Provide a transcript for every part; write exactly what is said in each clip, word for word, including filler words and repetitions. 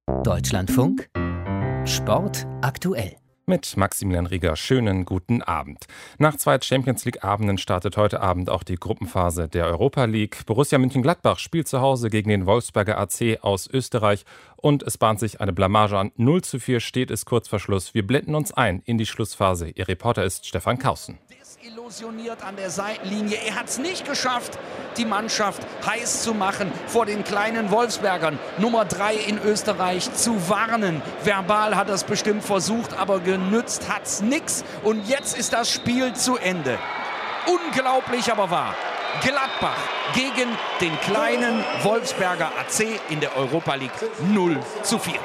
Deutschlandfunk Sport aktuell. Mit Maximilian Rieger, schönen guten Abend. Nach zwei Champions-League-Abenden startet heute Abend auch die Gruppenphase der Europa League. Borussia Mönchengladbach spielt zu Hause gegen den Wolfsberger A C aus Österreich und es bahnt sich eine Blamage an. null zu vier steht es kurz vor Schluss. Wir blenden uns ein in die Schlussphase. Ihr Reporter ist Stefan Kausen. Desillusioniert an der Seitenlinie. Er hat es nicht geschafft, die Mannschaft heiß zu machen, vor den kleinen Wolfsbergern, Nummer drei in Österreich, zu warnen. Verbal hat er es bestimmt versucht, aber genützt hat es nichts. Und jetzt ist das Spiel zu Ende. Unglaublich, aber wahr. Gladbach gegen den kleinen Wolfsberger A C in der Europa League null zu vier.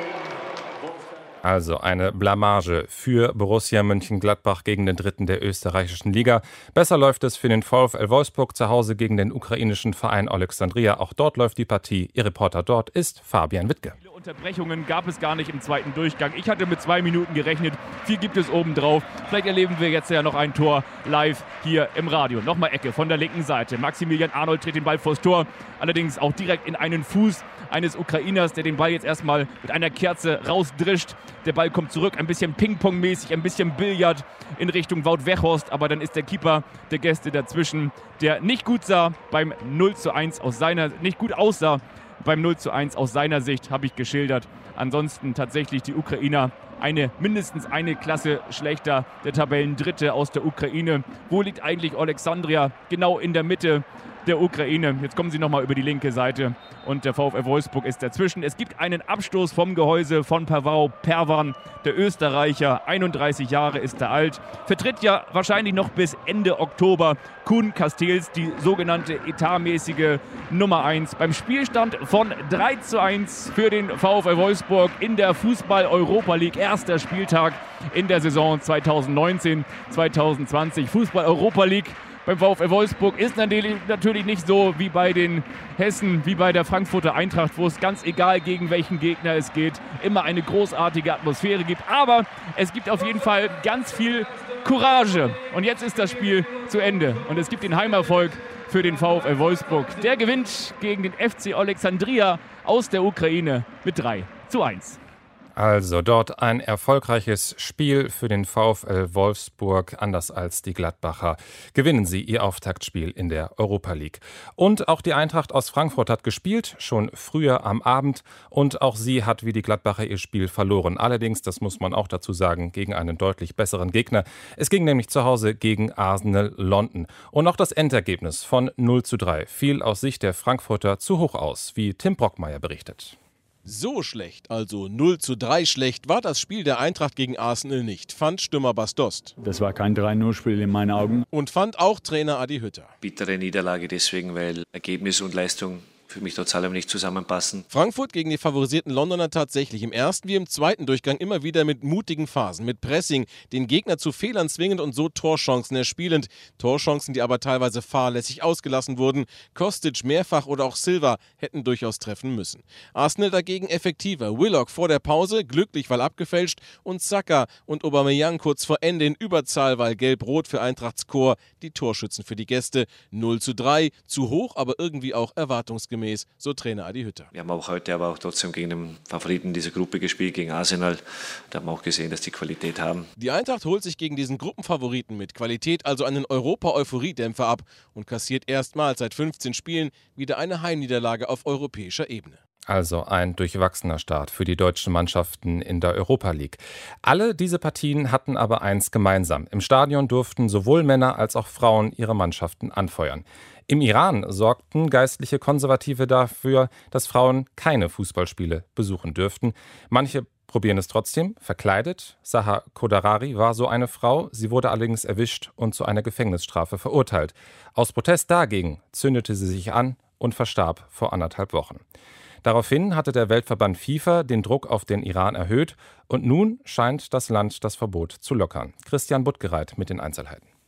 Also eine Blamage für Borussia Mönchengladbach gegen den Dritten der österreichischen Liga. Besser läuft es für den VfL Wolfsburg zu Hause gegen den ukrainischen Verein Alexandria. Auch dort läuft die Partie. Ihr Reporter dort ist Fabian Wittke. Unterbrechungen gab es gar nicht im zweiten Durchgang. Ich hatte mit zwei Minuten gerechnet. Vier gibt es obendrauf. Vielleicht erleben wir jetzt ja noch ein Tor live hier im Radio. Nochmal Ecke von der linken Seite. Maximilian Arnold tritt den Ball vors Tor. Allerdings auch direkt in einen Fuß eines Ukrainers, der den Ball jetzt erstmal mit einer Kerze rausdrischt. Der Ball kommt zurück, ein bisschen Ping-Pong-mäßig, ein bisschen Billard in Richtung Wout Weghorst. Aber dann ist der Keeper der Gäste dazwischen, der nicht gut sah beim null zu eins aus seiner, nicht gut aussah. Beim null zu eins aus seiner Sicht habe ich geschildert. Ansonsten tatsächlich die Ukrainer eine mindestens eine Klasse schlechter. Der Tabellendritte aus der Ukraine. Wo liegt eigentlich Alexandria? Genau in der Mitte der Ukraine. Jetzt kommen sie nochmal über die linke Seite und der VfL Wolfsburg ist dazwischen. Es gibt einen Abstoß vom Gehäuse von Pavao Perwan, der Österreicher, einunddreißig Jahre ist er alt, vertritt ja wahrscheinlich noch bis Ende Oktober Kuhn Castells, die sogenannte etatmäßige Nummer eins. Beim Spielstand von drei zu eins für den VfL Wolfsburg in der Fußball-Europa League. Erster Spieltag in der Saison zweitausendneunzehn zweitausendzwanzig. Fußball-Europa League beim VfL Wolfsburg ist natürlich nicht so wie bei den Hessen, wie bei der Frankfurter Eintracht, wo es ganz egal gegen welchen Gegner es geht, immer eine großartige Atmosphäre gibt. Aber es gibt auf jeden Fall ganz viel Courage. Und jetzt ist das Spiel zu Ende. Und es gibt den Heimerfolg für den VfL Wolfsburg. Der gewinnt gegen den F C Alexandria aus der Ukraine mit drei zu eins. Also dort ein erfolgreiches Spiel für den VfL Wolfsburg. Anders als die Gladbacher gewinnen sie ihr Auftaktspiel in der Europa League. Und auch die Eintracht aus Frankfurt hat gespielt, schon früher am Abend. Und auch sie hat wie die Gladbacher ihr Spiel verloren. Allerdings, das muss man auch dazu sagen, gegen einen deutlich besseren Gegner. Es ging nämlich zu Hause gegen Arsenal London. Und auch das Endergebnis von null zu drei fiel aus Sicht der Frankfurter zu hoch aus, wie Tim Brockmeier berichtet. So schlecht, also null zu drei schlecht, war das Spiel der Eintracht gegen Arsenal nicht, fand Stürmer Bas Dost. Das war kein drei null Spiel in meinen Augen. Und fand auch Trainer Adi Hütter. Bittere Niederlage deswegen, weil Ergebnis und Leistung für mich trotz allem nicht zusammenpassen. Frankfurt gegen die favorisierten Londoner tatsächlich im ersten wie im zweiten Durchgang immer wieder mit mutigen Phasen, mit Pressing, den Gegner zu Fehlern zwingend und so Torchancen erspielend. Torchancen, die aber teilweise fahrlässig ausgelassen wurden. Kostic mehrfach oder auch Silva hätten durchaus treffen müssen. Arsenal dagegen effektiver. Willock vor der Pause, glücklich, weil abgefälscht. Und Saka und Aubameyang kurz vor Ende in Überzahl, weil gelb-rot für Eintrachts Chor, die Torschützen für die Gäste. null zu drei, zu hoch, aber irgendwie auch erwartungsgemäß. So Trainer Adi Hütter. Wir haben auch heute aber auch trotzdem gegen den Favoriten dieser Gruppe gespielt, gegen Arsenal. Da haben wir auch gesehen, dass die Qualität haben. Die Eintracht holt sich gegen diesen Gruppenfavoriten mit Qualität also einen Europa-Euphoriedämpfer ab und kassiert erstmals seit fünfzehn Spielen wieder eine Heimniederlage auf europäischer Ebene. Also ein durchwachsener Start für die deutschen Mannschaften in der Europa League. Alle diese Partien hatten aber eins gemeinsam. Im Stadion durften sowohl Männer als auch Frauen ihre Mannschaften anfeuern. Im Iran sorgten geistliche Konservative dafür, dass Frauen keine Fußballspiele besuchen dürften. Manche probieren es trotzdem, verkleidet. Saha Khodarari war so eine Frau. Sie wurde allerdings erwischt und zu einer Gefängnisstrafe verurteilt. Aus Protest dagegen zündete sie sich an und verstarb vor anderthalb Wochen. Daraufhin hatte der Weltverband FIFA den Druck auf den Iran erhöht und nun scheint das Land das Verbot zu lockern. Christian Buttgereit mit den Einzelheiten.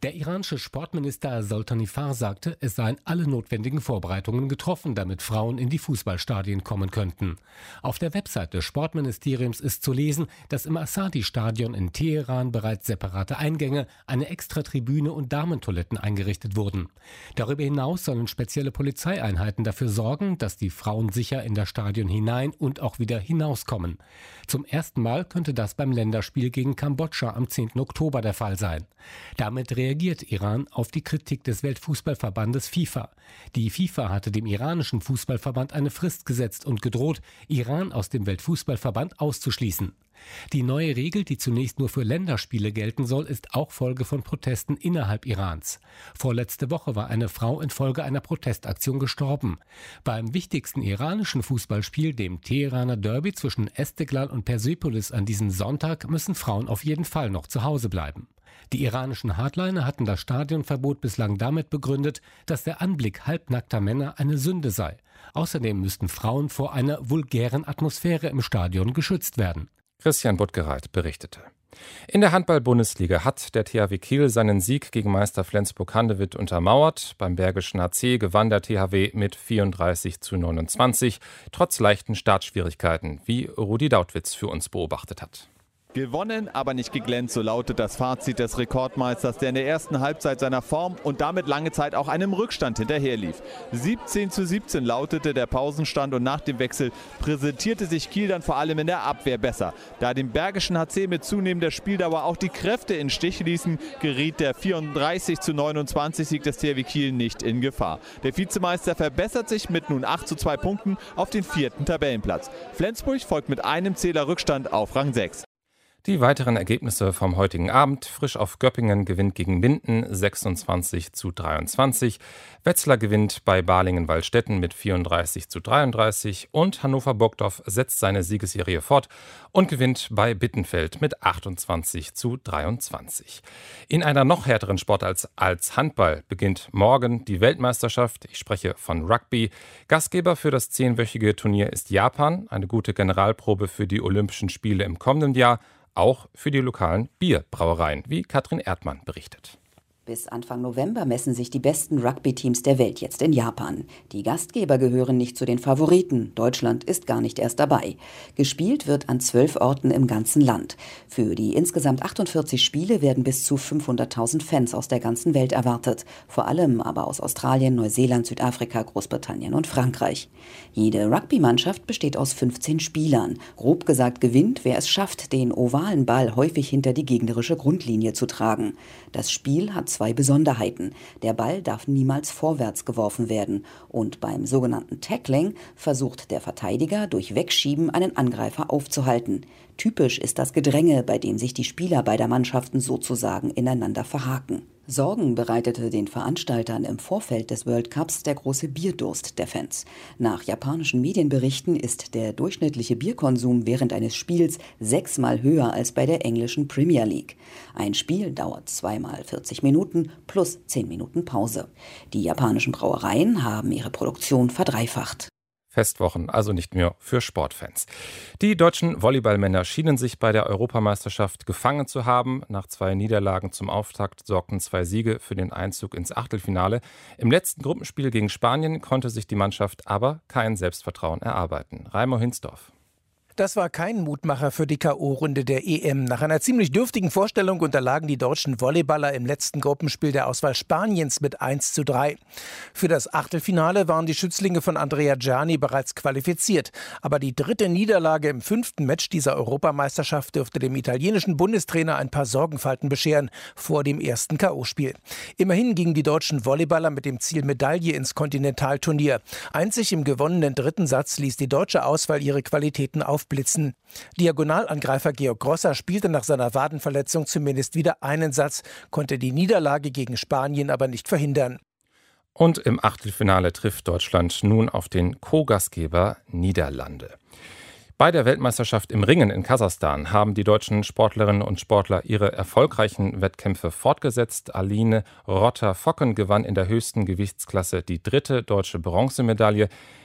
Der iranische Sportminister Soltanifar sagte, es seien alle notwendigen Vorbereitungen getroffen, damit Frauen in die Fußballstadien kommen könnten. Auf der Website des Sportministeriums ist zu lesen, dass im Asadi-Stadion in Teheran bereits separate Eingänge, eine Extratribüne und Damentoiletten eingerichtet wurden. Darüber hinaus sollen spezielle Polizeieinheiten dafür sorgen, dass die Frauen sicher in das Stadion hinein und auch wieder hinauskommen. Zum ersten Mal könnte das beim Länderspiel gegen Kambodscha am zehnten Oktober der Fall sein. Damit reagiert Iran auf die Kritik des Weltfußballverbandes FIFA. Die FIFA hatte dem iranischen Fußballverband eine Frist gesetzt und gedroht, Iran aus dem Weltfußballverband auszuschließen. Die neue Regel, die zunächst nur für Länderspiele gelten soll, ist auch Folge von Protesten innerhalb Irans. Vorletzte Woche war eine Frau infolge einer Protestaktion gestorben. Beim wichtigsten iranischen Fußballspiel, dem Teheraner Derby zwischen Esteghlal und Persepolis an diesem Sonntag, müssen Frauen auf jeden Fall noch zu Hause bleiben. Die iranischen Hardliner hatten das Stadionverbot bislang damit begründet, dass der Anblick halbnackter Männer eine Sünde sei. Außerdem müssten Frauen vor einer vulgären Atmosphäre im Stadion geschützt werden. Christian Buttgereit berichtete. In der Handball-Bundesliga hat der T H W Kiel seinen Sieg gegen Meister Flensburg-Handewitt untermauert. Beim Bergischen H C gewann der T H W mit vierunddreißig zu neunundzwanzig, trotz leichten Startschwierigkeiten, wie Rudi Dautwitz für uns beobachtet hat. Gewonnen, aber nicht geglänzt, so lautet das Fazit des Rekordmeisters, der in der ersten Halbzeit seiner Form und damit lange Zeit auch einem Rückstand hinterherlief. siebzehn zu siebzehn lautete der Pausenstand und nach dem Wechsel präsentierte sich Kiel dann vor allem in der Abwehr besser. Da dem Bergischen H C mit zunehmender Spieldauer auch die Kräfte in Stich ließen, geriet der vierunddreißig zu neunundzwanzig Sieg des T H W Kiel nicht in Gefahr. Der Vizemeister verbessert sich mit nun acht zu zwei Punkten auf den vierten Tabellenplatz. Flensburg folgt mit einem Zähler Rückstand auf Rang sechs. Die weiteren Ergebnisse vom heutigen Abend. Frisch auf Göppingen gewinnt gegen Minden sechsundzwanzig zu dreiundzwanzig. Wetzlar gewinnt bei Balingen-Waldstätten mit vierunddreißig zu dreiunddreißig. Und Hannover-Burgdorf setzt seine Siegesserie fort und gewinnt bei Bittenfeld mit achtundzwanzig zu dreiundzwanzig. In einer noch härteren Sportart als, als Handball beginnt morgen die Weltmeisterschaft. Ich spreche von Rugby. Gastgeber für das zehnwöchige Turnier ist Japan. Eine gute Generalprobe für die Olympischen Spiele im kommenden Jahr. Auch für die lokalen Bierbrauereien, wie Katrin Erdmann berichtet. Bis Anfang November messen sich die besten Rugby-Teams der Welt jetzt in Japan. Die Gastgeber gehören nicht zu den Favoriten. Deutschland ist gar nicht erst dabei. Gespielt wird an zwölf Orten im ganzen Land. Für die insgesamt achtundvierzig Spiele werden bis zu fünfhunderttausend Fans aus der ganzen Welt erwartet. Vor allem aber aus Australien, Neuseeland, Südafrika, Großbritannien und Frankreich. Jede Rugby-Mannschaft besteht aus fünfzehn Spielern. Grob gesagt gewinnt, wer es schafft, den ovalen Ball häufig hinter die gegnerische Grundlinie zu tragen. Das Spiel hat zwei Besonderheiten. Der Ball darf niemals vorwärts geworfen werden und beim sogenannten Tackling versucht der Verteidiger durch Wegschieben einen Angreifer aufzuhalten. Typisch ist das Gedränge, bei dem sich die Spieler beider Mannschaften sozusagen ineinander verhaken. Sorgen bereitete den Veranstaltern im Vorfeld des World Cups der große Bierdurst der Fans. Nach japanischen Medienberichten ist der durchschnittliche Bierkonsum während eines Spiels sechsmal höher als bei der englischen Premier League. Ein Spiel dauert zweimal vierzig Minuten plus zehn Minuten Pause. Die japanischen Brauereien haben ihre Produktion verdreifacht. Festwochen, also nicht mehr für Sportfans. Die deutschen Volleyballmänner schienen sich bei der Europameisterschaft gefangen zu haben. Nach zwei Niederlagen zum Auftakt sorgten zwei Siege für den Einzug ins Achtelfinale. Im letzten Gruppenspiel gegen Spanien konnte sich die Mannschaft aber kein Selbstvertrauen erarbeiten. Raimo Hinsdorf. Das war kein Mutmacher für die K O-Runde der E M. Nach einer ziemlich dürftigen Vorstellung unterlagen die deutschen Volleyballer im letzten Gruppenspiel der Auswahl Spaniens mit eins zu drei. Für das Achtelfinale waren die Schützlinge von Andrea Gianni bereits qualifiziert. Aber die dritte Niederlage im fünften Match dieser Europameisterschaft dürfte dem italienischen Bundestrainer ein paar Sorgenfalten bescheren vor dem ersten K O-Spiel. Immerhin gingen die deutschen Volleyballer mit dem Ziel Medaille ins Kontinentalturnier. Einzig im gewonnenen dritten Satz ließ die deutsche Auswahl ihre Qualitäten auf Blitzen. Diagonalangreifer Georg Grosser spielte nach seiner Wadenverletzung zumindest wieder einen Satz, konnte die Niederlage gegen Spanien aber nicht verhindern. Und im Achtelfinale trifft Deutschland nun auf den Co-Gastgeber Niederlande. Bei der Weltmeisterschaft im Ringen in Kasachstan haben die deutschen Sportlerinnen und Sportler ihre erfolgreichen Wettkämpfe fortgesetzt. Aline Rotter-Focken gewann in der höchsten Gewichtsklasse die dritte deutsche Bronzemedaille.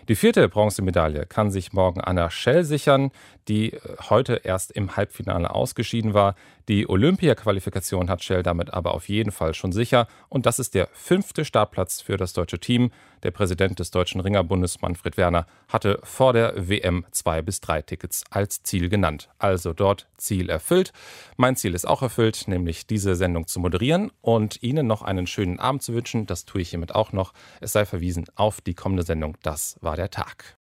Die vierte Bronzemedaille kann sich morgen Anna Schell sichern, die heute erst im Halbfinale ausgeschieden war. Die Olympia-Qualifikation hat Schell damit aber auf jeden Fall schon sicher. Und das ist der fünfte Startplatz für das deutsche Team. Der Präsident des Deutschen Ringerbundes, Manfred Werner, hatte vor der W M zwei bis drei Tickets als Ziel genannt. Also dort Ziel erfüllt. Mein Ziel ist auch erfüllt, nämlich diese Sendung zu moderieren und Ihnen noch einen schönen Abend zu wünschen. Das tue ich hiermit auch noch. Es sei verwiesen auf die kommende Sendung. Das war der Tag.